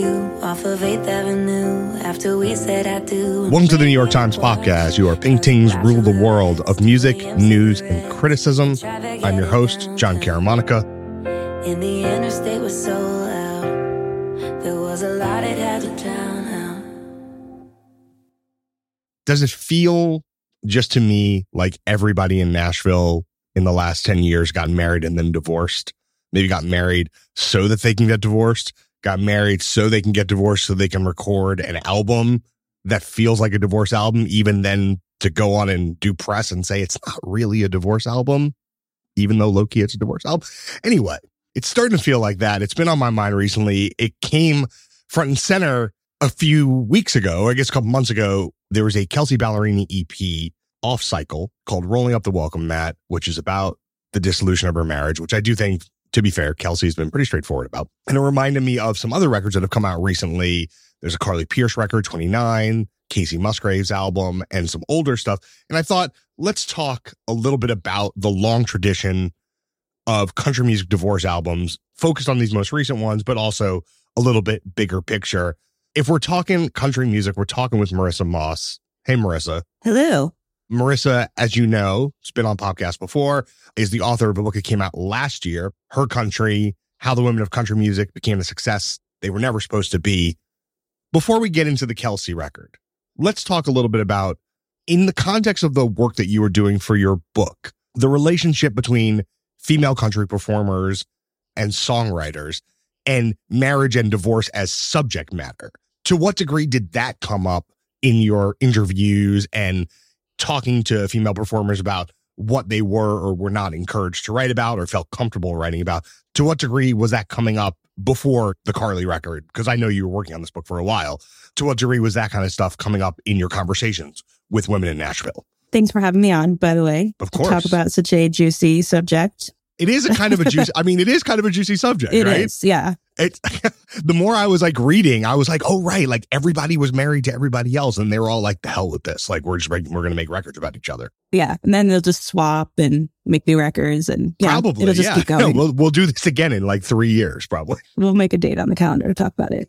you off of 8th Avenue after we said I do. Welcome to the New York Times podcast, your paintings rule the world of music, news, and criticism. I'm your host, John Caramonica. And the interstate was so loud. There was a lot it had to drown out. Does it feel just to me like everybody in Nashville in the last 10 years got married and then divorced? Maybe got married so that they can get divorced, got married so they can get divorced so they can record an album that feels like a divorce album, even then to go on and do press and say it's not really a divorce album, even though low-key it's a divorce album. Anyway, it's starting to feel like that. It's been on my mind recently. It came front and center a few weeks ago, I guess a couple months ago. There was a Kelsea Ballerini EP off cycle called Rolling Up the Welcome Mat, which is about the dissolution of her marriage, which I do think, to be fair, Kelsey's been pretty straightforward about. And it reminded me of some other records that have come out recently. There's a Carly Pearce record, 29, Kacey Musgraves album, and some older stuff. And I thought, let's talk a little bit about the long tradition of country music divorce albums, focused on these most recent ones, but also a little bit bigger picture. If we're talking country music, we're talking with Marissa Moss. Hey, Marissa. Hello. Marissa, as you know, has been on podcast before, is the author of a book that came out last year, Her Country, How the Women of Country Music Became the Success They Were Never Supposed to Be. Before we get into the Kelsey record, let's talk a little bit about, in the context of the work that you were doing for your book, the relationship between female country performers and songwriters and marriage and divorce as subject matter. To what degree did that come up in your interviews and talking to female performers about what they were or were not encouraged to write about or felt comfortable writing about? To what degree was that coming up before the Carly record? Because I know you were working on this book for a while. To what degree was that kind of stuff coming up in your conversations with women in Nashville? Thanks for having me on, by the way. Of course. To talk about such a juicy subject. It is a kind of a juicy, it is kind of a juicy subject, It right? is, yeah. It's the more I was like reading, I was like, oh, right. Like everybody was married to everybody else. And they were all like, the hell with this. Like, we're going to make records about each other. Yeah. And then they'll just swap and make new records. And yeah, probably, it'll just keep going. No, we'll do this again in like 3 years, probably. We'll make a date on the calendar to talk about it.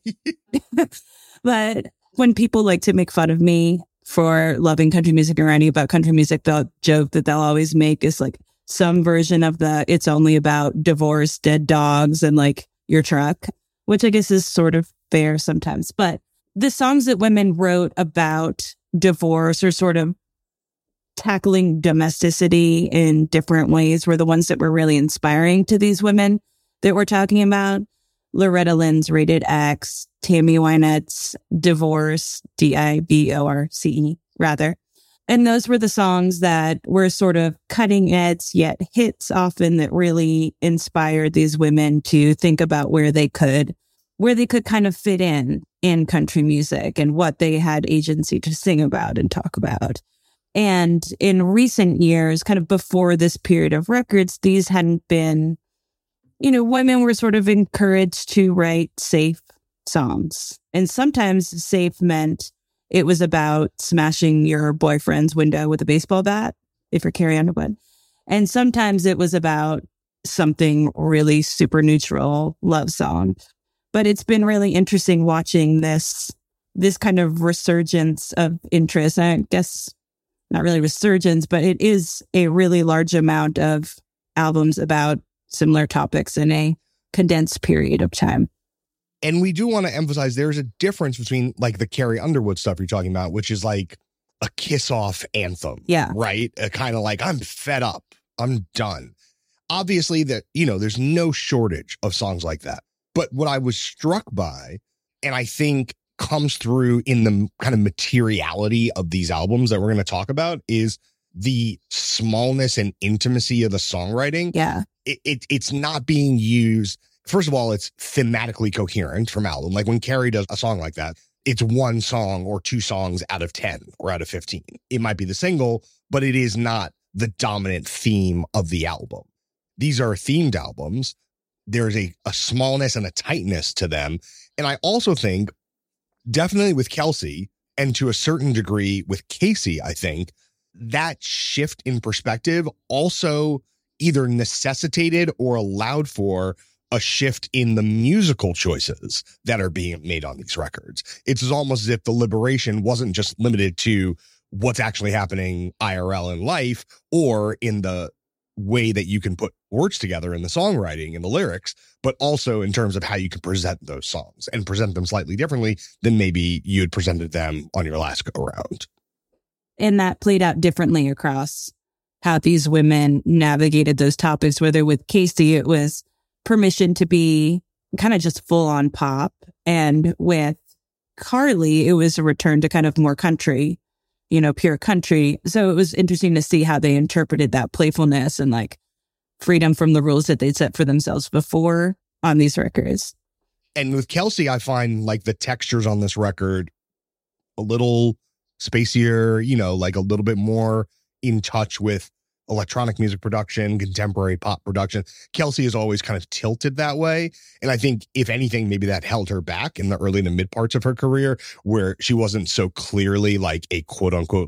But when people like to make fun of me for loving country music and writing about country music, the joke that they'll always make is like some version of it's only about divorce, dead dogs, and like your truck, which I guess is sort of fair sometimes. But the songs that women wrote about divorce or sort of tackling domesticity in different ways were the ones that were really inspiring to these women that we're talking about. Loretta Lynn's Rated X, Tammy Wynette's Divorce, Divorce, rather. And those were the songs that were sort of cutting edge, yet hits often, that really inspired these women to think about where they could kind of fit in country music and what they had agency to sing about and talk about. And in recent years, kind of before this period of records, these hadn't been, women were sort of encouraged to write safe songs. And sometimes safe meant it was about smashing your boyfriend's window with a baseball bat, if you're Carrie Underwood. And sometimes it was about something really super neutral, love song. But it's been really interesting watching this kind of resurgence of interest. I guess not really resurgence, but it is a really large amount of albums about similar topics in a condensed period of time. And we do want to emphasize there's a difference between like the Carrie Underwood stuff you're talking about, which is like a kiss-off anthem. Yeah. Right? Kind of like, I'm fed up. I'm done. Obviously, there's no shortage of songs like that. But what I was struck by, and I think comes through in the kind of materiality of these albums that we're going to talk about, is the smallness and intimacy of the songwriting. Yeah. It's not being used. First of all, it's thematically coherent from album. Like when Carrie does a song like that, it's one song or two songs out of 10 or out of 15. It might be the single, but it is not the dominant theme of the album. These are themed albums. There's a smallness and a tightness to them. And I also think, definitely with Kelsey, and to a certain degree with Kacey, I think, that shift in perspective also either necessitated or allowed for a shift in the musical choices that are being made on these records. It's almost as if the liberation wasn't just limited to what's actually happening IRL in life or in the way that you can put words together in the songwriting and the lyrics, but also in terms of how you can present those songs and present them slightly differently than maybe you had presented them on your last go around. And that played out differently across how these women navigated those topics, whether with Casey, it was permission to be kind of just full on pop. And with Carly, it was a return to kind of more country, pure country. So it was interesting to see how they interpreted that playfulness and like freedom from the rules that they'd set for themselves before on these records. And with Kelsey, I find like the textures on this record a little spacier, like a little bit more in touch with electronic music production, contemporary pop production. Kelsey is always kind of tilted that way. And I think if anything, maybe that held her back in the early to mid parts of her career where she wasn't so clearly like a quote unquote,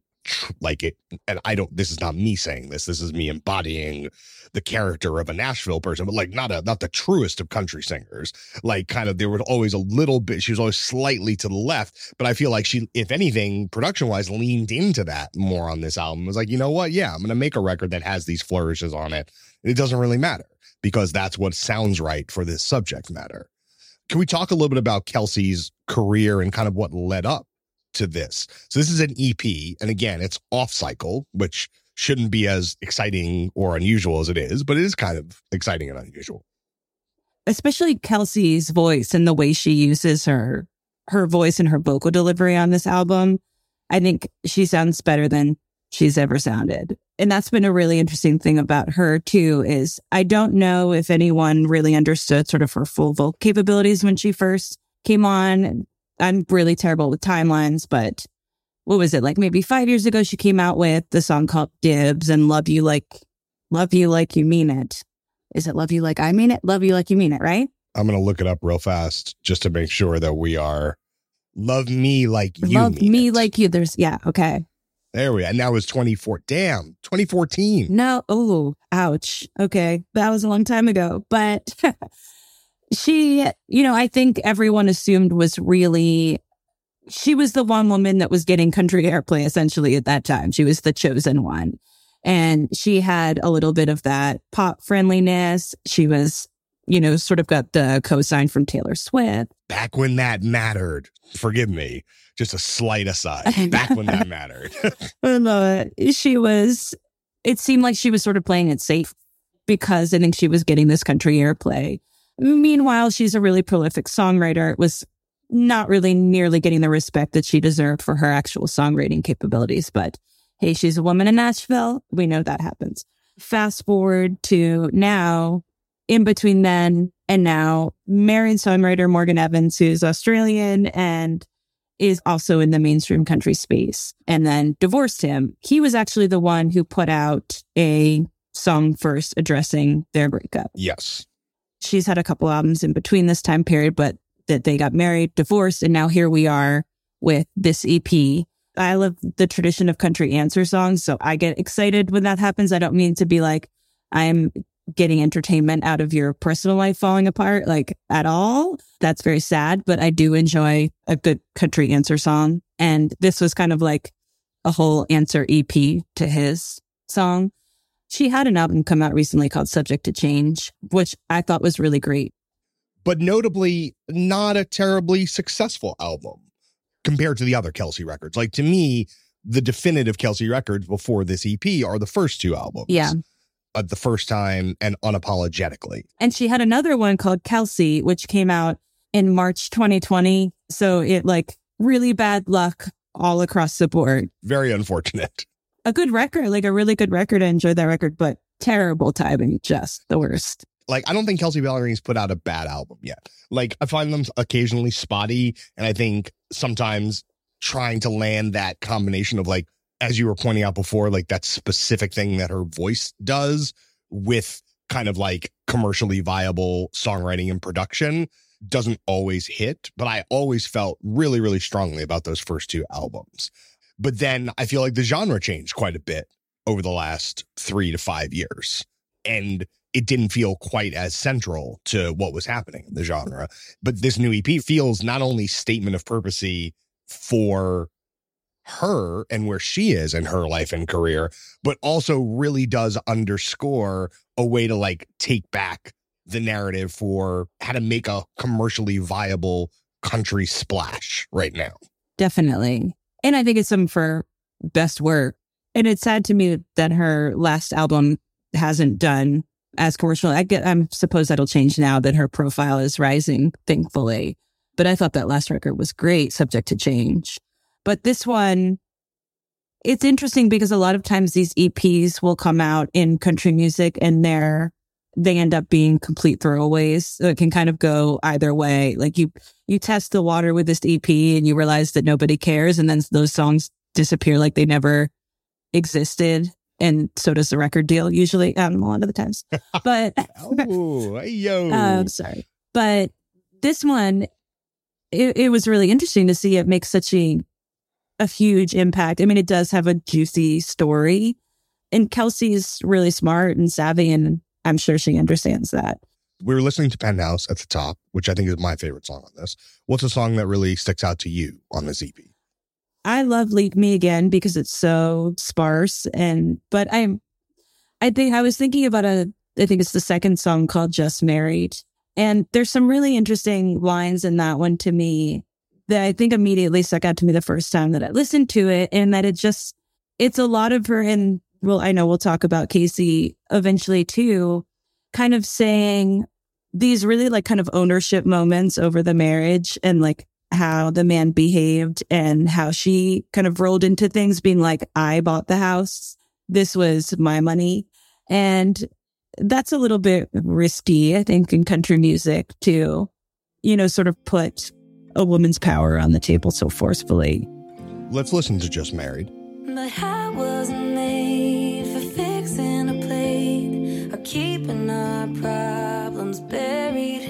and this is not me saying this is me embodying the character of a Nashville person, but like not the truest of country singers. Like kind of, there was always a little bit, she was always slightly to the left, but I feel like she, if anything, production wise leaned into that more on this album. It was like, you know what? Yeah, I'm going to make a record that has these flourishes on it. It doesn't really matter because that's what sounds right for this subject matter. Can we talk a little bit about Kelsey's career and kind of what led up to this? So this is an EP, and again, it's off cycle, which shouldn't be as exciting or unusual as it is, but it is kind of exciting and unusual. Especially Kelsey's voice and the way she uses her voice and her vocal delivery on this album. I think she sounds better than she's ever sounded. And that's been a really interesting thing about her too, is I don't know if anyone really understood sort of her full vocal capabilities when she first came on. I'm really terrible with timelines, but what was it? Like maybe 5 years ago, she came out with the song called Dibs and Love You Like You Mean It. Is it Love You Like I Mean It? Love You Like You Mean It, right? I'm going to look it up real fast just to make sure that we are Love Me Like You Love Mean Me It. Like You. Okay. There we are. And that was 2014. No. Oh, ouch. Okay. That was a long time ago. But she, I think everyone assumed she was the one woman that was getting country airplay essentially at that time. She was the chosen one. And she had a little bit of that pop friendliness. She was, sort of got the cosign from Taylor Swift. Back when that mattered. Forgive me. Just a slight aside. Back when that mattered. It seemed like she was sort of playing it safe because I think she was getting this country airplay. Meanwhile, she's a really prolific songwriter. It was not really nearly getting the respect that she deserved for her actual songwriting capabilities. But hey, she's a woman in Nashville. We know that happens. Fast forward to now, in between then and now, married songwriter Morgan Evans, who's Australian and is also in the mainstream country space, and then divorced him. He was actually the one who put out a song first addressing their breakup. Yes. She's had a couple albums in between this time period, but that they got married, divorced, and now here we are with this EP. I love the tradition of country answer songs, so I get excited when that happens. I don't mean to be like, I'm getting entertainment out of your personal life falling apart, like at all. That's very sad, but I do enjoy a good country answer song. And this was kind of like a whole answer EP to his song. She had an album come out recently called Subject to Change, which I thought was really great. But notably, not a terribly successful album compared to the other Kelsey records. Like, to me, the definitive Kelsey records before this EP are the first two albums. Yeah. The First Time and Unapologetically. And she had another one called Kelsey, which came out in March 2020. So it really bad luck all across the board. Very unfortunate. A good record, like a really good record. I enjoyed that record, but terrible timing, just the worst. Like, I don't think Kelsey Ballerini's put out a bad album yet. Like, I find them occasionally spotty. And I think sometimes trying to land that combination of, like, as you were pointing out before, like that specific thing that her voice does with kind of like commercially viable songwriting and production doesn't always hit. But I always felt really, really strongly about those first two albums. But then I feel like the genre changed quite a bit over the last 3 to 5 years. And it didn't feel quite as central to what was happening in the genre. But this new EP feels not only statement of purposey for her and where she is in her life and career, but also really does underscore a way to like take back the narrative for how to make a commercially viable country splash right now. Definitely. And I think it's some of her best work. And it's sad to me that her last album hasn't done as commercial. I suppose that'll change now that her profile is rising, thankfully. But I thought that last record was great, subject to change. But this one, it's interesting because a lot of times these EPs will come out in country music and they end up being complete throwaways. So it can kind of go either way. Like you test the water with this EP and you realize that nobody cares. And then those songs disappear like they never existed. And so does the record deal usually, a lot of the times. But sorry. But this one, it was really interesting to see it make such a huge impact. I mean, it does have a juicy story, and Kelsey's really smart and savvy, and I'm sure she understands that. We were listening to Penthouse at the top, which I think is my favorite song on this. What's a song that really sticks out to you on this EP? I love Leave Me Again because it's so sparse, but I think I was thinking about I think it's the second song called Just Married, and there's some really interesting lines in that one to me that I think immediately stuck out to me the first time that I listened to it, and that it's a lot of her, and well, I know we'll talk about Casey eventually too, kind of saying these really like kind of ownership moments over the marriage and like how the man behaved and how she kind of rolled into things being like, I bought the house. This was my money. And that's a little bit risky, I think, in country music to, sort of put a woman's power on the table so forcefully. Let's listen to Just Married. But I wasn't made for fixing a plate or keeping our problems buried.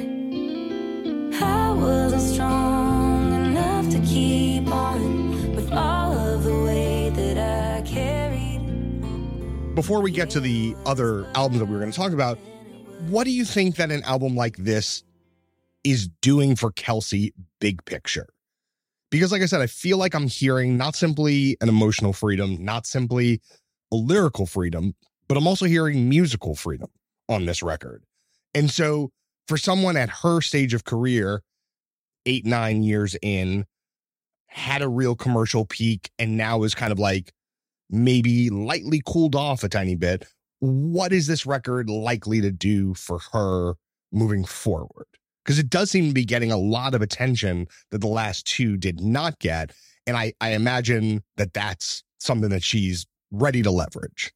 I wasn't strong enough to keep on with all of the weight that I carried. Before we get to the other albums that we were going to talk about, what do you think that an album like this is doing for Kelsey big picture? Because like I said, I feel like I'm hearing not simply an emotional freedom, not simply a lyrical freedom, but I'm also hearing musical freedom on this record. And so for someone at her stage of career, 8-9 years in, had a real commercial peak and now is kind of like maybe lightly cooled off a tiny bit, what is this record likely to do for her moving forward? Because it does seem to be getting a lot of attention that the last two did not get. And I imagine that that's something that she's ready to leverage.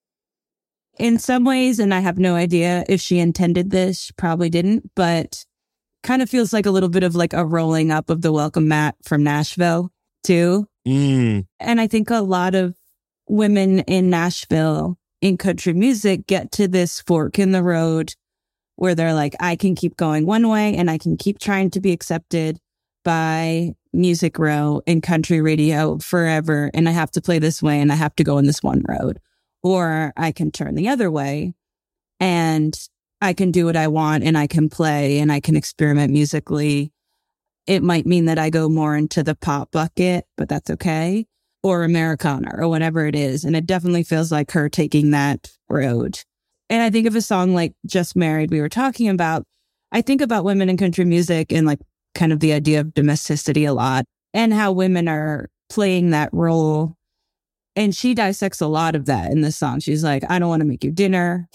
In some ways, and I have no idea if she intended this, she probably didn't, but kind of feels like a little bit of like a rolling up of the welcome mat from Nashville too. And I think a lot of women in Nashville in country music get to this fork in the road where they're like, I can keep going one way and I can keep trying to be accepted by Music Row and country radio forever. And I have to play this way and I have to go in this one road. Or I can turn the other way and I can do what I want and I can play and I can experiment musically. It might mean that I go more into the pop bucket, but that's okay. Or Americana or whatever it is. And it definitely feels like her taking that road. And I think of a song like Just Married we were talking about. I think about women in country music and like kind of the idea of domesticity a lot and how women are playing that role. And she dissects a lot of that in this song. She's like, I don't want to make you dinner,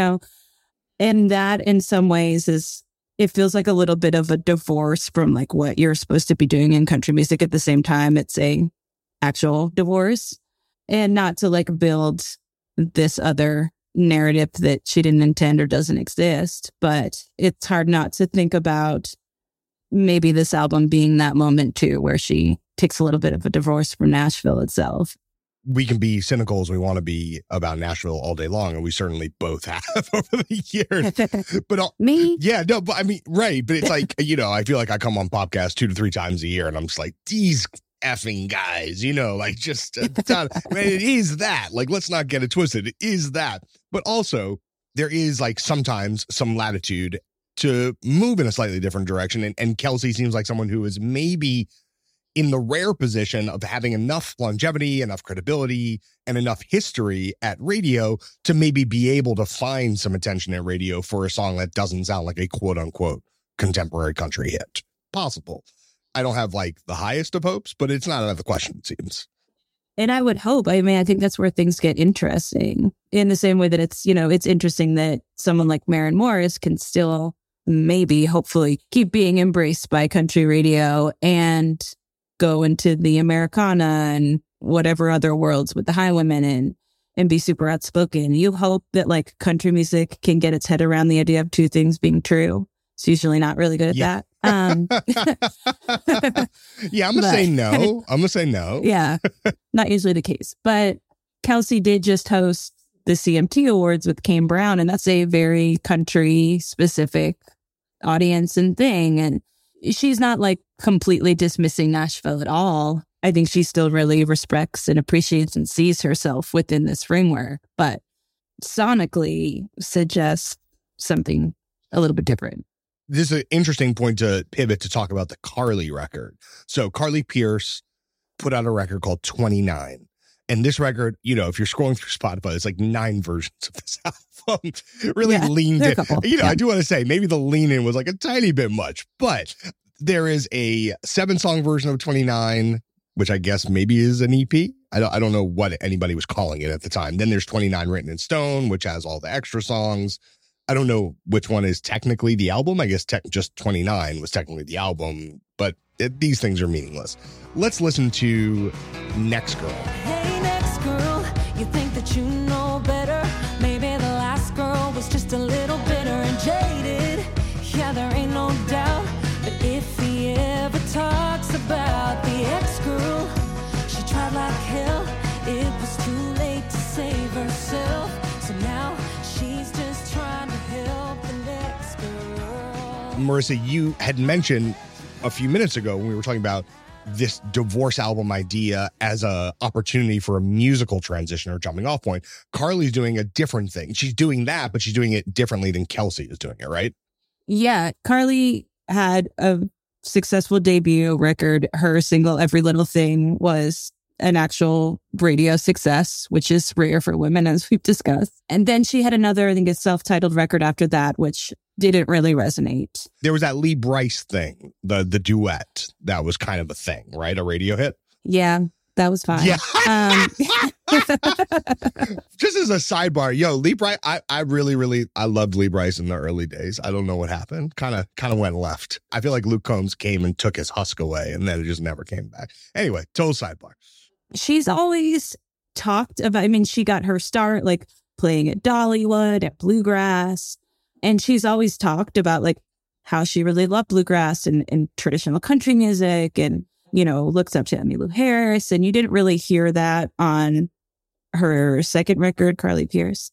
And that in some ways it feels like a little bit of a divorce from like what you're supposed to be doing in country music. At the same time, it's a actual divorce, and not to like build this other narrative that she didn't intend or doesn't exist. But it's hard not to think about maybe this album being that moment too, where she takes a little bit of a divorce from Nashville itself. We can be cynical as we want to be about Nashville all day long, and we certainly both have over the years. But me? Yeah, no, but I mean, right. But it's like, I feel like I come on podcasts 2 to 3 times a year and I'm just like, these effing guys, like just, it's not, man, it is that. Like, let's not get it twisted. It is that. But also, there is like sometimes some latitude to move in a slightly different direction. And Kelsey seems like someone who is maybe in the rare position of having enough longevity, enough credibility, and enough history at radio to maybe be able to find some attention at radio for a song that doesn't sound like a quote unquote contemporary country hit. Possible. I don't have like the highest of hopes, but it's not out of the question, it seems. And I would hope, I mean, I think that's where things get interesting in the same way that it's, it's interesting that someone like Maren Morris can still maybe, hopefully, keep being embraced by country radio and go into the Americana and whatever other worlds with the Highwomen and be super outspoken. You hope that like country music can get its head around the idea of two things being true. It's usually not really good at that. Yeah, I'm going to say no. I'm going to say no. Yeah, not usually the case. But Kelsey did just host the CMT Awards with Kane Brown, and that's a very country specific audience and thing. And she's not like completely dismissing Nashville at all. I think she still really respects and appreciates and sees herself within this framework, but sonically suggests something a little bit different. This is an interesting point to pivot to talk about the Carly record. So Carly Pearce put out a record called 29. And this record, if you're scrolling through Spotify, it's like 9 versions of this album. Really leaned in. I do want to say maybe the lean in was like a tiny bit much, but there is a 7-song version of 29, which I guess maybe is an EP. I don't know what anybody was calling it at the time. Then there's 29 Written in Stone, which has all the extra songs. I don't know which one is technically the album. I guess just 29 was technically the album, but these things are meaningless. Let's listen to Next Girl. Hey, next girl, you think that you know better? Maybe the last girl was just a little bitter and jaded. Yeah, there ain't no doubt. But if he ever talks about the ex-girl, she tried like hell. It was too late to save herself. So now she's just trying to help the next girl. Marissa, you had mentioned a few minutes ago when we were talking about this divorce album idea as a opportunity for a musical transition or jumping off point. Carly's doing a different thing. She's doing that, but she's doing it differently than Kelsey is doing it, right? Yeah. Carly had a successful debut record. Her single, Every Little Thing, was an actual radio success, which is rare for women, as we've discussed. And then she had another, I think, a self-titled record after that, which didn't really resonate. There was that Lee Brice thing, the duet, that was kind of a thing, right? A radio hit? Yeah, that was fine. Yeah. Just as a sidebar, Lee Brice, I really loved Lee Brice in the early days. I don't know what happened. Kind of went left. I feel like Luke Combs came and took his husk away, and then it just never came back. Anyway, total sidebar. She's always talked about, she got her start like playing at Dollywood, at Bluegrass. And she's always talked about like how she really loved bluegrass and traditional country music and, looks up to Emmylou Harris. And you didn't really hear that on her second record, Carly Pearce.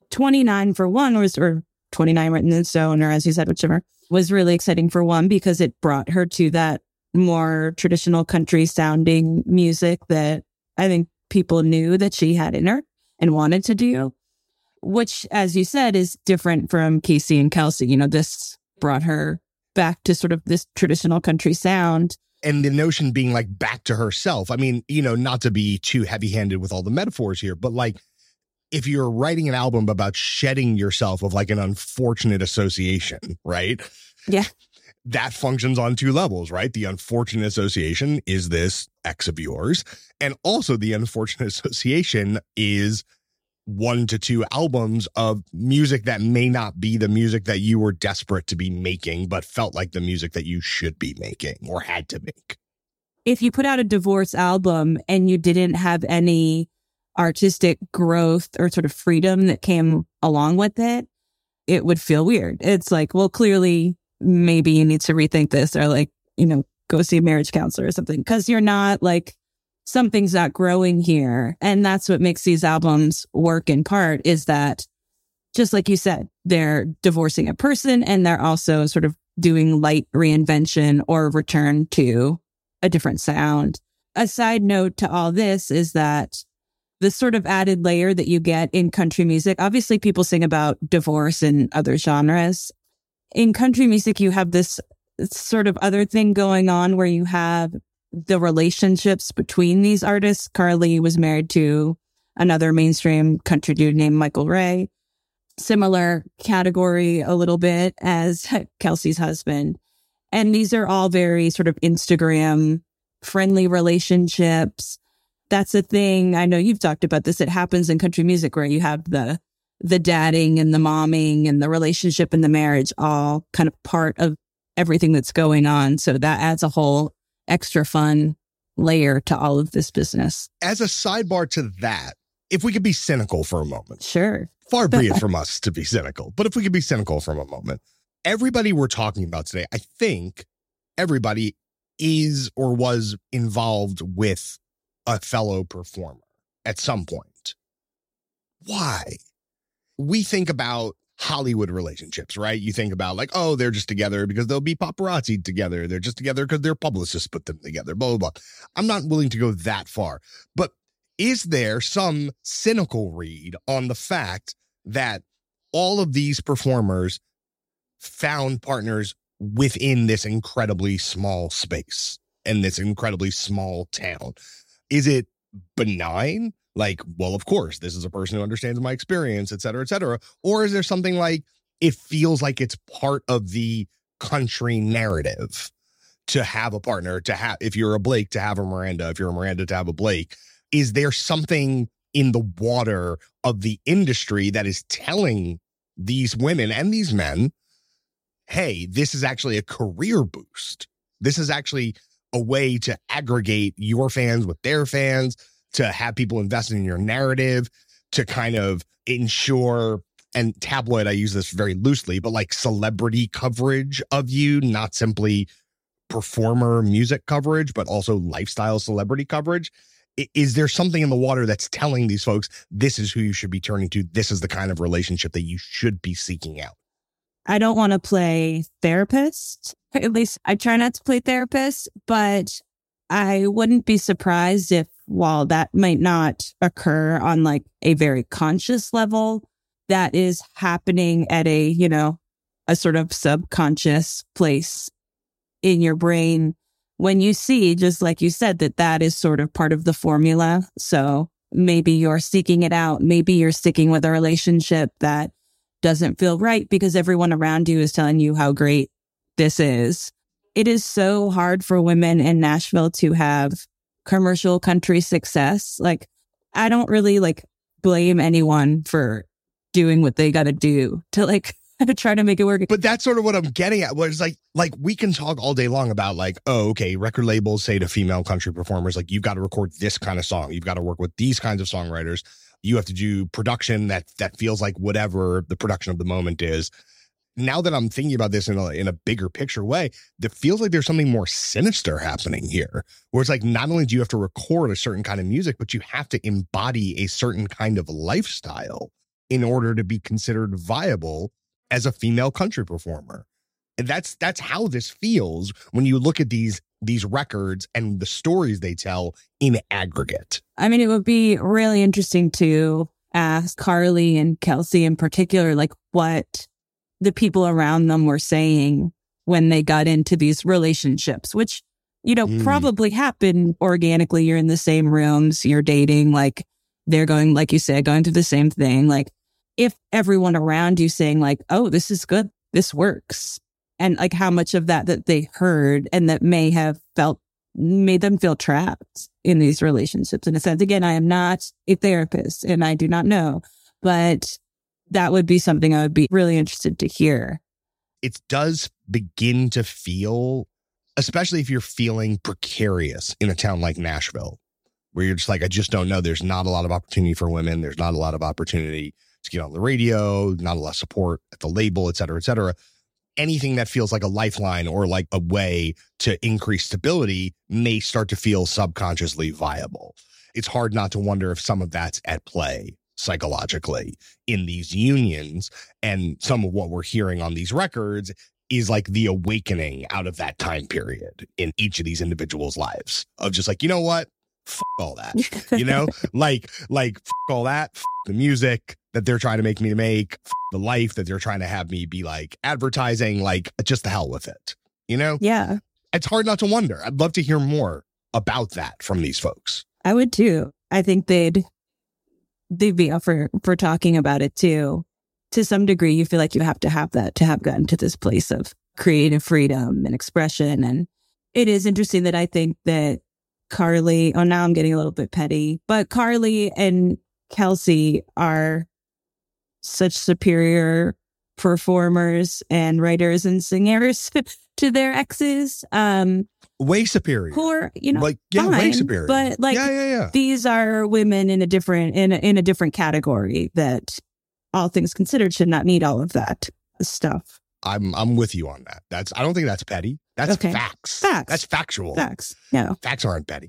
29 for one or 29 Written in Stone, or as you said, whichever, was really exciting for one because it brought her to that more traditional country sounding music that I think people knew that she had in her and wanted to do, which, as you said, is different from Casey and Kelsey. This brought her back to sort of this traditional country sound. And the notion being like back to herself. Not to be too heavy handed with all the metaphors here, but like if you're writing an album about shedding yourself of like an unfortunate association, right? Yeah. That functions on 2 levels, right? The unfortunate association is this ex of yours. And also the unfortunate association is 1 to 2 albums of music that may not be the music that you were desperate to be making, but felt like the music that you should be making or had to make. If you put out a divorce album and you didn't have any artistic growth or sort of freedom that came along with it, it would feel weird. It's like, well, clearly, maybe you need to rethink this or like, go see a marriage counselor or something because you're not like, something's not growing here. And that's what makes these albums work in part is that, just like you said, they're divorcing a person and they're also sort of doing light reinvention or return to a different sound. A side note to all this is that the sort of added layer that you get in country music. Obviously, people sing about divorce and other genres. In country music, you have this sort of other thing going on where you have the relationships between these artists. Carly was married to another mainstream country dude named Michael Ray. Similar category a little bit as Kelsey's husband. And these are all very sort of Instagram friendly relationships. That's a thing. I know you've talked about this. It happens in country music where you have the dadding and the momming and the relationship and the marriage all kind of part of everything that's going on. So that adds a whole extra fun layer to all of this business. As a sidebar to that, if we could be cynical for a moment. Sure. Far be it from us to be cynical, but if we could be cynical for a moment, everybody we're talking about today, I think everybody is or was involved with a fellow performer at some point. Why? We think about Hollywood relationships, right? You think about like, oh, they're just together because they'll be paparazzi together. They're just together because their publicists put them together, blah, blah, blah. I'm not willing to go that far. But is there some cynical read on the fact that all of these performers found partners within this incredibly small space and this incredibly small town? Is it benign? Like, well, of course, this is a person who understands my experience, et cetera, et cetera. Or is there something like it feels like it's part of the country narrative to have a partner, to have, if you're a Blake, to have a Miranda, if you're a Miranda, to have a Blake? Is there something in the water of the industry that is telling these women and these men, hey, this is actually a career boost. This is actually a way to aggregate your fans with their fans, to have people invested in your narrative, to kind of ensure, and tabloid, I use this very loosely, but like celebrity coverage of you, not simply performer music coverage, but also lifestyle celebrity coverage. Is there something in the water that's telling these folks, this is who you should be turning to? This is the kind of relationship that you should be seeking out? I don't want to play therapist. At least I try not to play therapist, but I wouldn't be surprised if, while that might not occur on like a very conscious level, that is happening at a, you know, a sort of subconscious place in your brain when you see, just like you said, that is sort of part of the formula. So maybe you're seeking it out. Maybe you're sticking with a relationship that doesn't feel right because everyone around you is telling you how great this is. It is so hard for women in Nashville to have commercial country success. Like, I don't really like blame anyone for doing what they got to do to like to try to make it work. But that's sort of what I'm getting at. Where it's like we can talk all day long about like, oh, okay, record labels say to female country performers, like, you've got to record this kind of song. You've got to work with these kinds of songwriters. You have to do production that feels like whatever the production of the moment is. Now that I'm thinking about this in a bigger picture way, it feels like there's something more sinister happening here, where it's like, not only do you have to record a certain kind of music, but you have to embody a certain kind of lifestyle in order to be considered viable as a female country performer. And that's how this feels when you look at these records and the stories they tell in aggregate. I mean, it would be really interesting to ask Carly and Kelsey in particular, like what the people around them were saying when they got into these relationships, which, you know, probably happen organically. You're in the same rooms, you're dating, like they're going, like you said, going through the same thing. Like if everyone around you saying like, oh, this is good, this works. And like how much of that they heard and that made them feel trapped in these relationships. In a sense, again, I am not a therapist and I do not know, but that would be something I would be really interested to hear. It does begin to feel, especially if you're feeling precarious in a town like Nashville, where you're just like, I just don't know. There's not a lot of opportunity for women. There's not a lot of opportunity to get on the radio, not a lot of support at the label, et cetera, et cetera. Anything that feels like a lifeline or like a way to increase stability may start to feel subconsciously viable. It's hard not to wonder if some of that's at play psychologically in these unions. And some of what we're hearing on these records is like the awakening out of that time period in each of these individuals' lives of just like, you know what? all that, you know, like all that, the music that they're trying to make me to make, the life that they're trying to have me be like advertising, like just the hell with it, you know? Yeah. It's hard not to wonder. I'd love to hear more about that from these folks. I would too. I think they'd be up for talking about it too. To some degree, you feel like you have to have that to have gotten to this place of creative freedom and expression. And it is interesting that I think that Carly, now I'm getting a little bit petty, but Carly and Kelsey are such superior performers and writers and singers to their exes. Way superior. Poor, like, yeah, fine, way superior. But like, yeah. These are women in a different category that, all things considered, should not need all of that stuff. I'm with you on that. I don't think that's petty. That's okay. Facts. That's factual. Facts. Yeah. Facts aren't petty.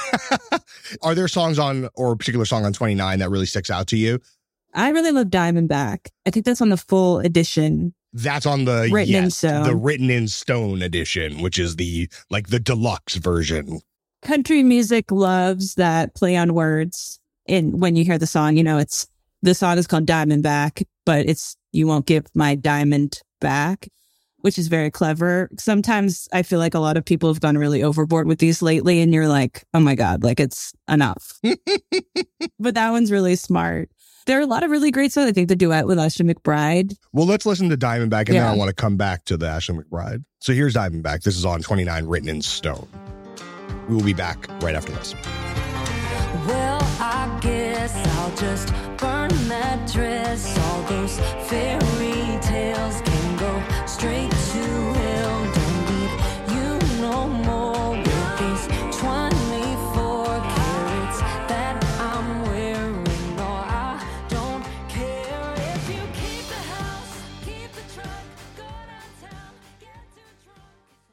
Are there songs or a particular song on 29 that really sticks out to you? I really love Diamondback. I think that's on the full edition. That's on the Written in Stone. The Written in Stone edition, which is the deluxe version. Country music loves that play on words. When you hear the song, the song is called Diamondback, but it's "You Won't Give My Diamond Back," which is very clever. Sometimes I feel like a lot of people have gone really overboard with these lately, and you're like, oh my God, like it's enough. But that one's really smart. There are a lot of really great songs. I think the duet with Ashley McBryde. Well, let's listen to Diamondback, and then I want to come back to the Ashley McBryde. So here's Diamondback. This is on 29, Written in Stone. We will be back right after this. Well, I guess I'll just burn that dress. All those fairy tales can go straight to hell. Don't need you no more with these 24 carats that I'm wearing. No, I don't care if you keep the house, keep the truck, go downtown, get too drunk.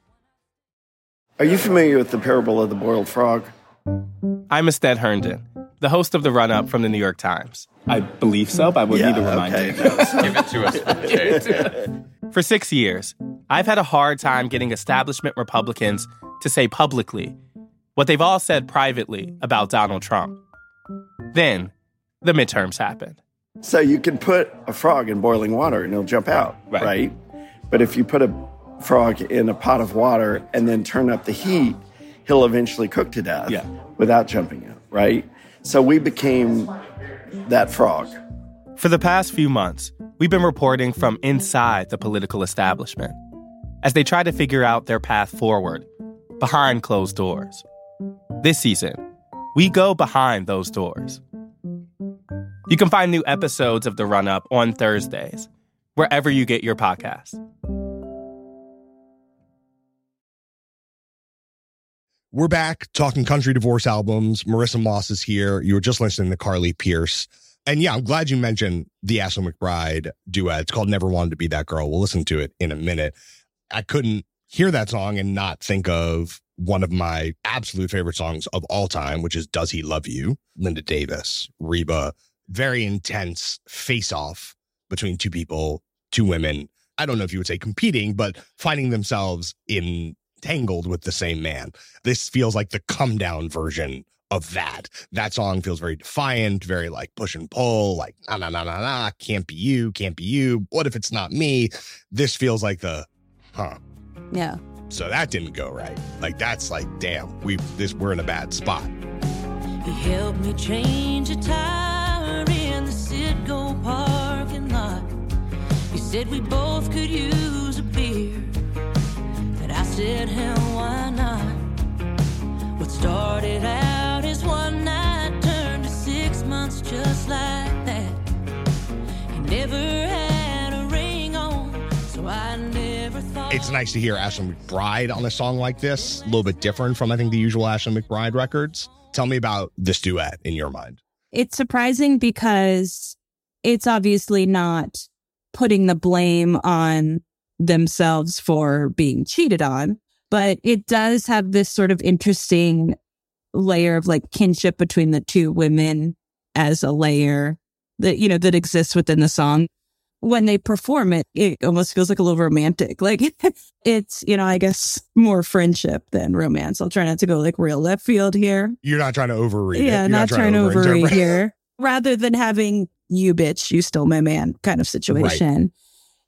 Are you familiar with the parable of the boiled frog? I'm Ested Herndon, the host of The Run-Up from the New York Times. I believe so, but I would need to remind you. Give it to us. For 6 years, I've had a hard time getting establishment Republicans to say publicly what they've all said privately about Donald Trump. Then, the midterms happened. So you can put a frog in boiling water and he'll jump out, right? But if you put a frog in a pot of water and then turn up the heat, he'll eventually cook to death without jumping out, right? So we became that frog. For the past few months, we've been reporting from inside the political establishment as they try to figure out their path forward behind closed doors. This season, we go behind those doors. You can find new episodes of The Run-Up on Thursdays, wherever you get your podcasts. We're back talking country divorce albums. Marissa Moss is here. You were just listening to Carly Pearce. And yeah, I'm glad you mentioned the Ashley McBryde duet. It's called Never Wanted to Be That Girl. We'll listen to it in a minute. I couldn't hear that song and not think of one of my absolute favorite songs of all time, which is Does He Love You? Linda Davis, Reba. Very intense face-off between two people, two women. I don't know if you would say competing, but finding themselves entangled with the same man. This feels like the come down version of that. That song feels very defiant, very like push and pull, like nah, can't be you. What if it's not me? This feels like Yeah. So that didn't go right. Like that's like, damn, we're in a bad spot. He helped me change a tire in the Citgo parking lot. He said we both could use a beer. And I said, hell, why not? What started out as one night turned to 6 months just like that. He never had a ring on, so I never thought. It's nice to hear Ashley McBryde on a song like this. A little bit different from, I think, the usual Ashley McBryde records. Tell me about this duet in your mind. It's surprising because it's obviously not putting the blame on themselves for being cheated on, but it does have this sort of interesting layer of like kinship between the two women as a layer that, that exists within the song. when they perform it, it almost feels like a little romantic. Like it's, I guess more friendship than romance. I'll try not to go like real left field here. You're not trying to overread it. Yeah, You're not trying to overread here. Rather than having you bitch, you stole my man kind of situation. Right.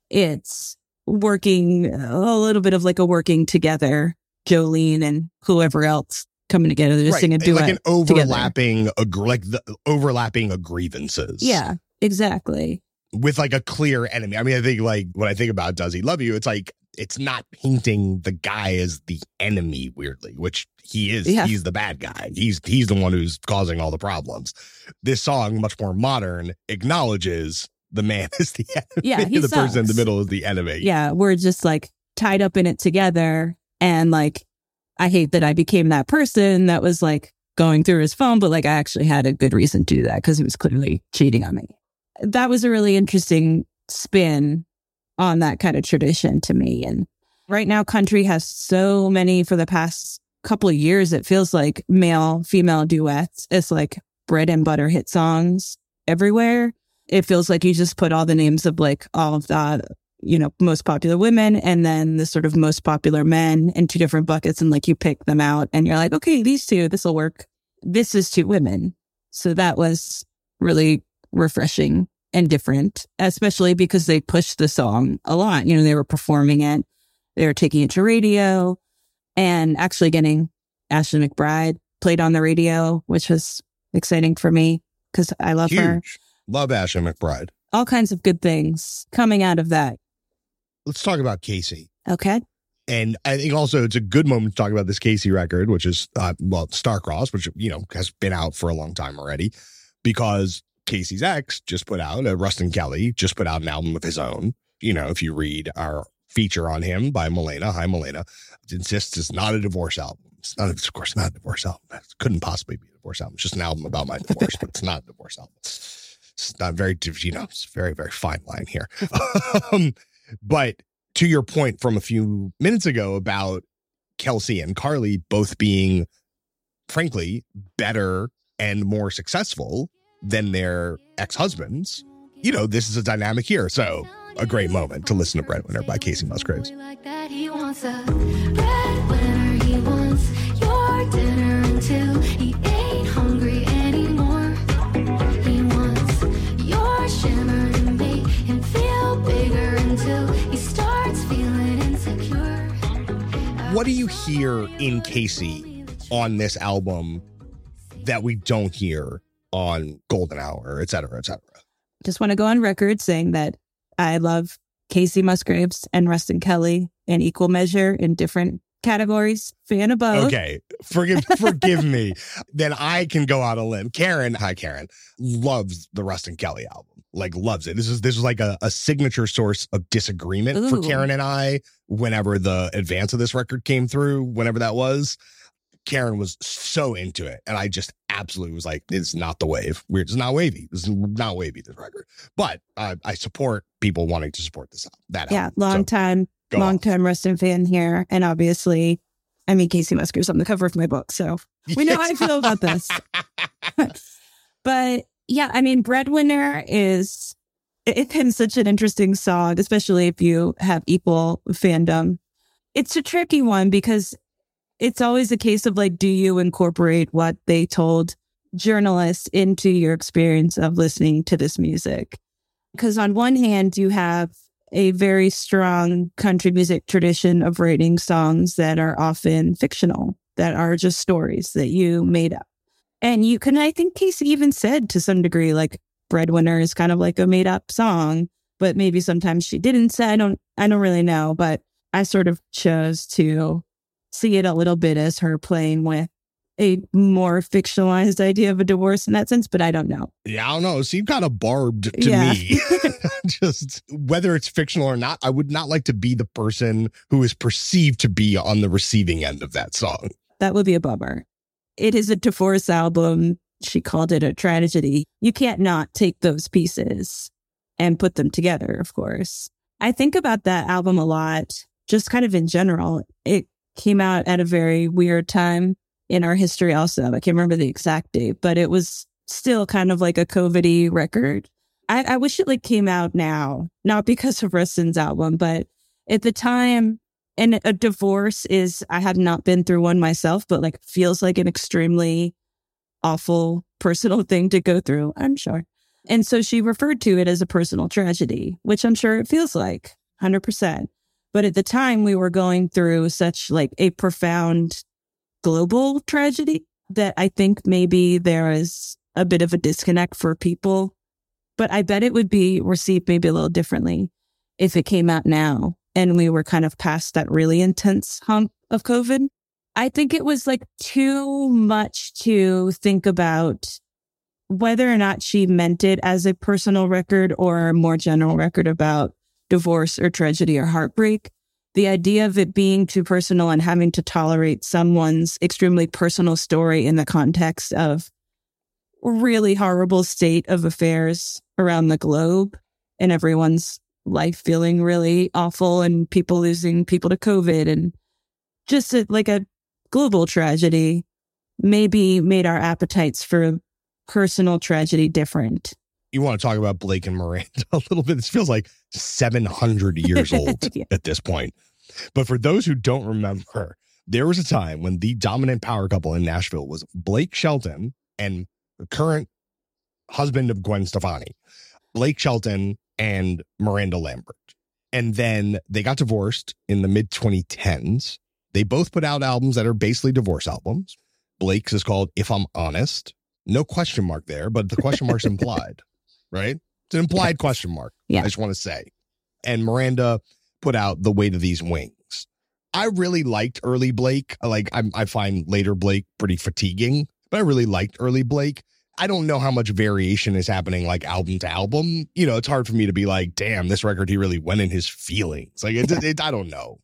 It's working a little bit of like a working together, Jolene and whoever else coming together to sing a duet. Like an overlapping, overlapping grievances. Yeah, exactly. With like a clear enemy. I mean, I think like when I think about Does He Love You, it's like, it's not painting the guy as the enemy weirdly, which he is. Yeah. He's the bad guy. He's the one who's causing all the problems. This song, much more modern, acknowledges the man is the enemy. Yeah, the person in the middle is the enemy. Yeah, we're just like tied up in it together. And like, I hate that I became that person that was like going through his phone, but like I actually had a good reason to do that because he was clearly cheating on me. That was a really interesting spin on that kind of tradition to me. And right now, country has so many, for the past couple of years, it feels like male-female duets. It's like bread and butter hit songs everywhere. It feels like you just put all the names of like all of the, most popular women and then the sort of most popular men in two different buckets. And like you pick them out and you're like, okay, these two, this will work. This is two women. So that was really refreshing and different, especially because they pushed the song a lot. They were performing it, they were taking it to radio, and actually getting Ashley McBryde played on the radio, which was exciting for me because I love her. Love Ashley McBryde. All kinds of good things coming out of that. Let's talk about Casey. Okay. And I think also it's a good moment to talk about this Casey record, which is, Starcrossed, which, has been out for a long time already, because Casey's ex just put out, Rustin Kelly just put out an album of his own. If you read our feature on him by Milena, hi Milena, it insists it's not a divorce album. It's not, of course, not a divorce album. It couldn't possibly be a divorce album. It's just an album about my divorce, but it's not a divorce album. It's not very, it's a very, very fine line here. But to your point from a few minutes ago about Kelsey and Carly both being, frankly, better and more successful than their ex-husbands, this is a dynamic here. So a great moment to listen to Breadwinner by Kacey Musgraves. Like that, he wants a breadwinner, he wants your dinner until he ain't hungry anymore. He wants your shimmer to make him feel bigger until he starts feeling insecure. What do you hear in Casey on this album that we don't hear on Golden Hour, et cetera, et cetera? Just want to go on record saying that I love Kacey Musgraves and Rustin Kelly in equal measure in different categories. Fan of both. Okay, forgive me. Then I can go out on a limb. Karen, hi Karen, loves the Rustin Kelly album. Like loves it. This was like a signature source of disagreement for Karen and I whenever the advance of this record came through, whenever that was. Karen was so into it, and I just absolutely was like, it's not the wave. It's not wavy. This is not wavy, this record. But I support people wanting to support this album. Yeah, long time Rustin fan here. And obviously, Kacey Musgraves on the cover of my book, so we know how I feel about this. But yeah, Breadwinner it's been such an interesting song, especially if you have equal fandom. It's a tricky one because it's always a case of like, do you incorporate what they told journalists into your experience of listening to this music? Because on one hand, you have a very strong country music tradition of writing songs that are often fictional, that are just stories that you made up. And I think Casey even said to some degree, like, Breadwinner is kind of like a made up song, but maybe sometimes she didn't say, I don't really know, but I sort of chose to see it a little bit as her playing with a more fictionalized idea of a divorce in that sense, but I don't know. Yeah, I don't know. It seemed kind of barbed to me. Just whether it's fictional or not, I would not like to be the person who is perceived to be on the receiving end of that song. That would be a bummer. It is a divorce album. She called it a tragedy. You can't not take those pieces and put them together, of course. I think about that album a lot, just kind of in general. It came out at a very weird time in our history also. I can't remember the exact date, but it was still kind of like a COVID-y record. I wish it like came out now, not because of Rustin's album, but at the time, and a divorce is, I have not been through one myself, but like feels like an extremely awful personal thing to go through, I'm sure. And so she referred to it as a personal tragedy, which I'm sure it feels like 100%. But at the time we were going through such like a profound global tragedy that I think maybe there is a bit of a disconnect for people. But I bet it would be received maybe a little differently if it came out now and we were kind of past that really intense hump of COVID. I think it was like too much to think about whether or not she meant it as a personal record or a more general record about divorce or tragedy or heartbreak. The idea of it being too personal and having to tolerate someone's extremely personal story in the context of really horrible state of affairs around the globe and everyone's life feeling really awful and people losing people to COVID and just like a global tragedy maybe made our appetites for personal tragedy different. You want to talk about Blake and Miranda a little bit? This feels like 700 years old Yeah. at this point. But for those who don't remember, there was a time when the dominant power couple in Nashville was Blake Shelton and the current husband of Gwen Stefani, Blake Shelton and Miranda Lambert. And then they got divorced in the mid 2010s. They both put out albums that are basically divorce albums. Blake's is called If I'm Honest. No question mark there, but the question mark's implied, right? It's an implied question mark. Yeah. I just want to say. And Miranda put out The Weight of These Wings. I really liked early Blake. I find later Blake pretty fatiguing, but I really liked early Blake. I don't know how much variation is happening like album to album. You know, it's hard for me to be like, damn, this record, he really went in his feelings. Like, I don't know.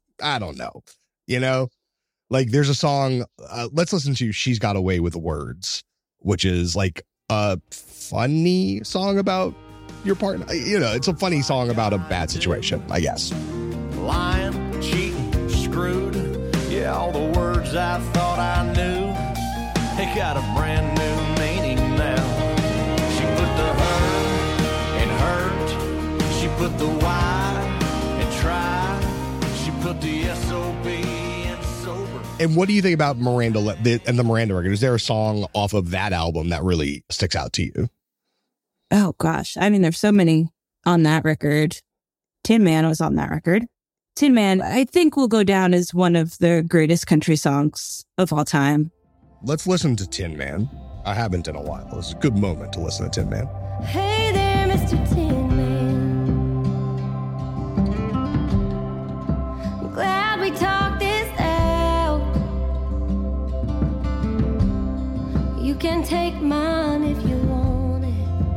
You know, like there's a song, let's listen to She's Got Away with Words, which is like a funny song about your partner. You know, it's a funny song about a bad situation, I guess. Lying, cheating, screwed. Yeah, all the words I thought I knew, they got a brand new meaning now. She put the hurt in hurt. She put the why in try. She put the SOB in sober. And what do you think about Miranda and the Miranda record? Is there a song off of that album that really sticks out to you? Oh, gosh. I mean, there's so many on that record. Tin Man was on that record. Tin Man, I think, will go down as one of the greatest country songs of all time. Let's listen to Tin Man. I haven't in a while. It's a good moment to listen to Tin Man. Hey there, Mr. Tin Man. I'm glad we talked this out. You can take mine if you want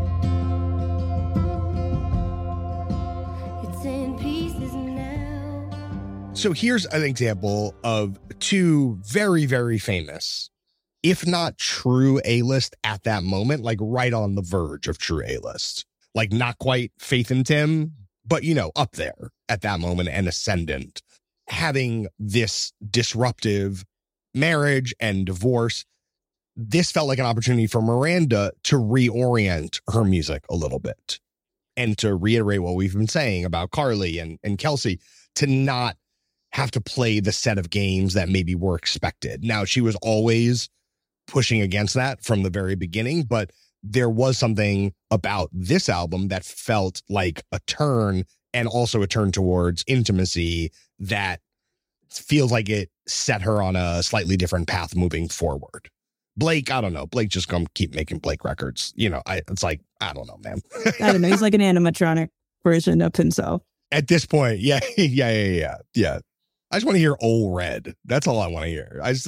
it. It's in pieces now. So here's an example of two very, very famous, if not true A-list at that moment, like right on the verge of true A-list. Like not quite Faith and Tim, but, you know, up there at that moment and ascendant. Having this disruptive marriage and divorce, this felt like an opportunity for Miranda to reorient her music a little bit. And to reiterate what we've been saying about Carly and Kelsey, to not have to play the set of games that maybe were expected. Now, she was always pushing against that from the very beginning, but there was something about this album that felt like a turn, and also a turn towards intimacy that feels like it set her on a slightly different path moving forward. Blake, I don't know. Blake just gonna keep making Blake records. You know, it's like, I don't know, man. I don't know. He's like an animatronic version of himself. At this point, yeah. I just want to hear Ole Red. That's all I want to hear. I'll pay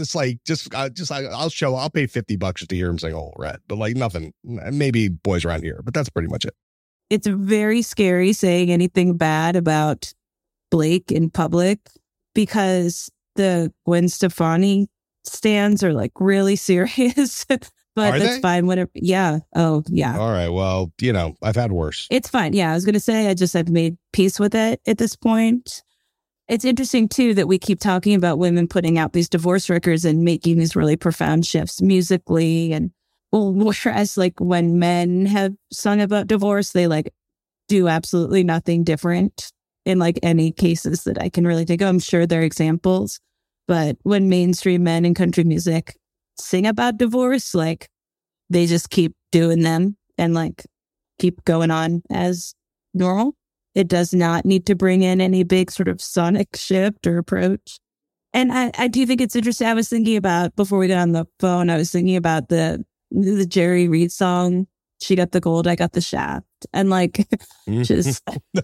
$50 just to hear him sing Ole Red, but like nothing, maybe Boys Around Here, but that's pretty much it. It's very scary saying anything bad about Blake in public because the Gwen Stefani stands are like really serious, but Are that's they? fine. Whatever. Yeah. Oh, yeah. All right. Well, you know, I've had worse. It's fine. Yeah. I was going to say, I've made peace with it at this point. It's interesting, too, that we keep talking about women putting out these divorce records and making these really profound shifts musically. And Well, whereas like when men have sung about divorce, they like do absolutely nothing different in like any cases that I can really think of. I'm sure there are examples, but when mainstream men in country music sing about divorce, like they just keep doing them and like keep going on as normal. It does not need to bring in any big sort of sonic shift or approach. And I do think it's interesting. I was thinking about, before we got on the phone, I was thinking about the Jerry Reed song, She Got the Gold, I Got the Shaft. And like, just,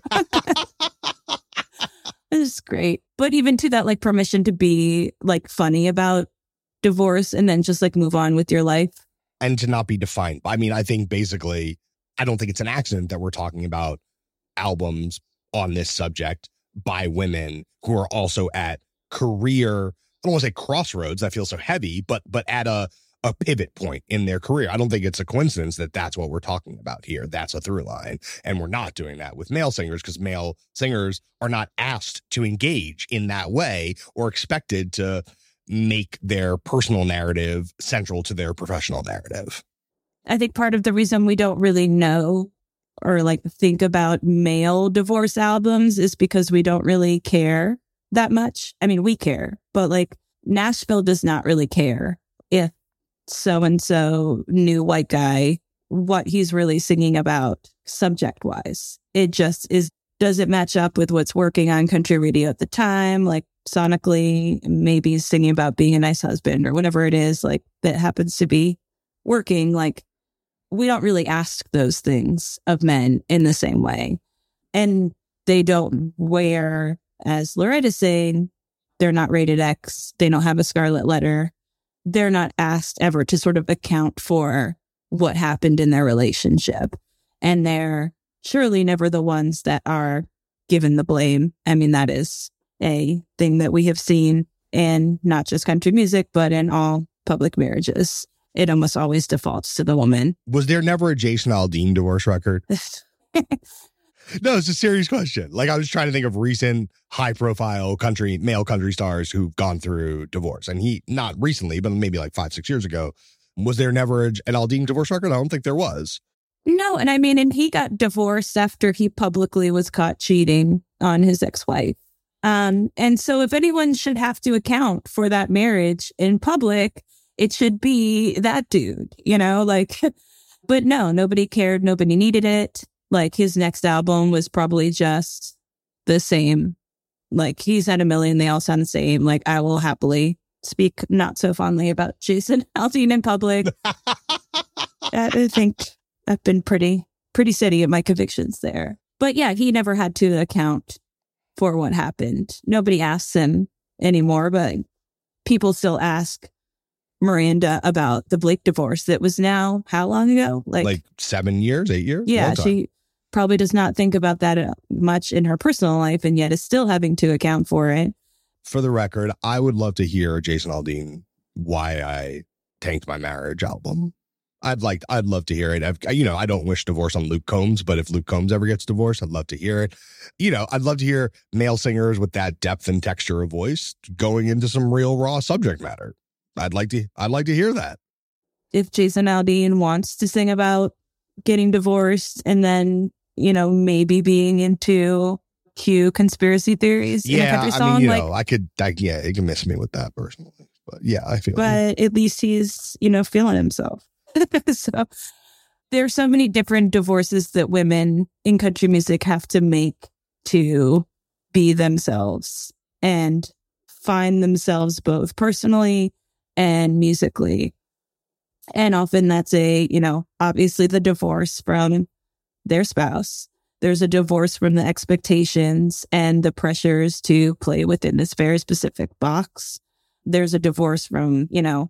it's great. But even to that, like permission to be like funny about divorce and then just like move on with your life. And to not be defined. I mean, I think basically, I don't think it's an accident that we're talking about albums on this subject by women who are also at career, I don't want to say crossroads, that feels so heavy, but at a pivot point in their career. I don't think it's a coincidence that that's what we're talking about here. That's a through line. And we're not doing that with male singers because male singers are not asked to engage in that way or expected to make their personal narrative central to their professional narrative. I think part of the reason we don't really know or like think about male divorce albums is because we don't really care that much. I mean, we care, but like Nashville does not really care if so-and-so new white guy, what he's really singing about subject-wise. It just is, does it match up with what's working on country radio at the time? Like sonically, maybe he's singing about being a nice husband or whatever it is, like that happens to be working. Like we don't really ask those things of men in the same way. And they don't wear, as Loretta's saying, they're not rated X. They don't have a scarlet letter. They're not asked ever to sort of account for what happened in their relationship. And they're surely never the ones that are given the blame. I mean, that is a thing that we have seen in not just country music, but in all public marriages. It almost always defaults to the woman. Was there never a Jason Aldean divorce record? No, it's a serious question. Like I was trying to think of recent high profile male country stars who've gone through divorce. And he, not recently, but maybe like 5-6 years ago, was there never an Aldean divorce record? I don't think there was. No. And I mean, and he got divorced after he publicly was caught cheating on his ex-wife. And so if anyone should have to account for that marriage in public, it should be that dude, you know, like, but no, nobody cared. Nobody needed it. Like his next album was probably just the same. Like he's had a million. They all sound the same. Like I will happily speak not so fondly about Jason Aldean in public. I think I've been pretty steady at my convictions there. But yeah, he never had to account for what happened. Nobody asks him anymore, but people still ask Miranda about the Blake divorce that was now how long ago? Like 7 years, 8 years? Yeah, she probably does not think about that much in her personal life and yet is still having to account for it. For the record, I would love to hear Jason Aldean Why I Tanked My Marriage album. I'd love to hear it. I don't wish divorce on Luke Combs, but if Luke Combs ever gets divorced, I'd love to hear it. I'd love to hear male singers with that depth and texture of voice going into some real raw subject matter. I'd like to hear that. If Jason Aldean wants to sing about getting divorced and then, maybe being into Q conspiracy theories in a country song. It can miss me with that personally. But yeah, I feel. But at least he's, feeling himself. So there's so many different divorces that women in country music have to make to be themselves and find themselves both personally and musically. And often that's obviously the divorce from their spouse. There's a divorce from the expectations and the pressures to play within this very specific box. There's a divorce from,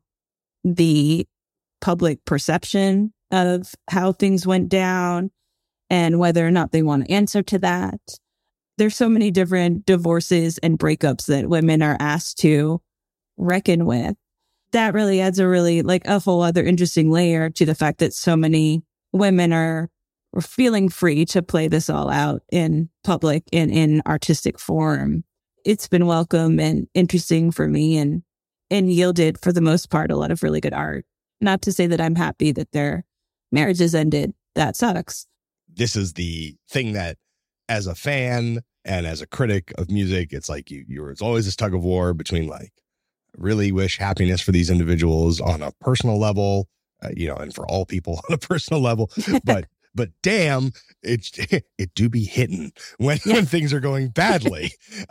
the public perception of how things went down and whether or not they want to answer to that. There's so many different divorces and breakups that women are asked to reckon with. That really adds a whole other interesting layer to the fact that so many women are feeling free to play this all out in public and in artistic form. It's been welcome and interesting for me and yielded, for the most part, a lot of really good art. Not to say that I'm happy that their marriage has ended. That sucks. This is the thing that, as a fan and as a critic of music, it's like it's always this tug of war between like, really wish happiness for these individuals on a personal level, and for all people on a personal level. But damn, it do be hitting when things are going badly,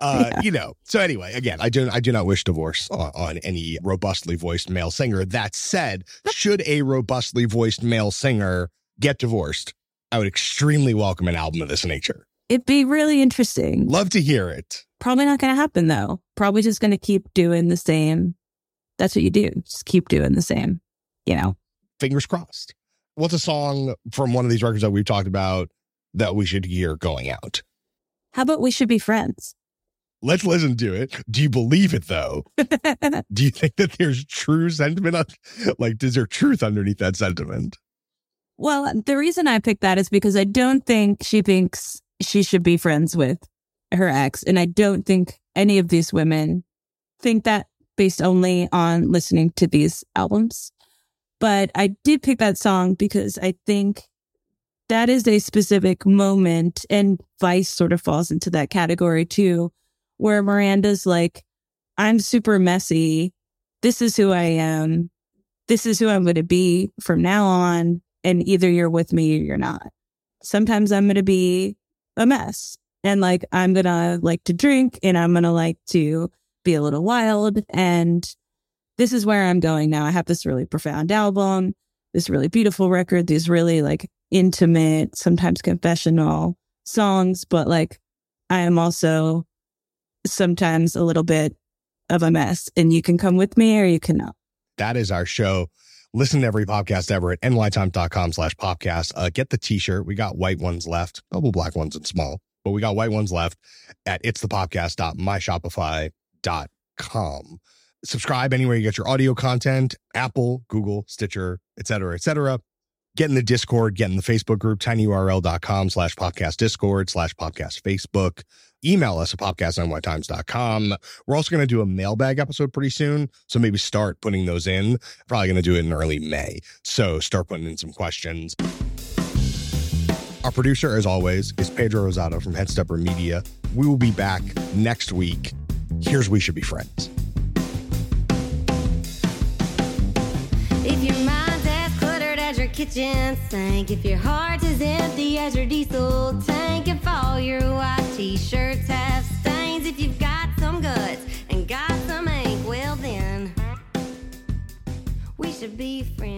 So anyway, again, I do not wish divorce on any robustly voiced male singer. That said, should a robustly voiced male singer get divorced, I would extremely welcome an album of this nature. It'd be really interesting. Love to hear it. Probably not going to happen, though. Probably just going to keep doing the same. That's what you do. Just keep doing the same, Fingers crossed. What's a song from one of these records that we've talked about that we should hear going out? How about We Should Be Friends? Let's listen to it. Do you believe it, though? Do you think that there's true sentiment? Is there truth underneath that sentiment? Well, the reason I picked that is because I don't think she thinks she should be friends with her ex. And I don't think any of these women think that based only on listening to these albums. But I did pick that song because I think that is a specific moment, and Vice sort of falls into that category too, where Miranda's like, I'm super messy. This is who I am. This is who I'm going to be from now on. And either you're with me or you're not. Sometimes I'm going to be a mess. And I'm going to like to drink, and I'm going to like to be a little wild. And this is where I'm going now. I have this really profound album, this really beautiful record, these really intimate, sometimes confessional songs. But I am also sometimes a little bit of a mess, and you can come with me or you cannot. That is our show. Listen to every podcast ever at nytimes.com/podcast. Get the t-shirt. We got white ones left, couple black ones and small, but we got white ones left at itsthepodcast.myshopify.com. Subscribe anywhere you get your audio content, Apple, Google, Stitcher, etc., etc. Get in the Discord, get in the Facebook group, tinyurl.com/podcast Discord /podcast Facebook. Email us at podcast@nytimes.com. We're also going to do a mailbag episode pretty soon, so maybe start putting those in. Probably going to do it in early May, so start putting in some questions. Our producer, as always, is Pedro Rosado from Headstepper Media. We will be back next week. Here's We Should Be Friends. If your mind's as cluttered as your kitchen sink, if your heart is empty as your diesel tank, if all your white t-shirts have stains, if you've got some guts and got some ink, well then, we should be friends.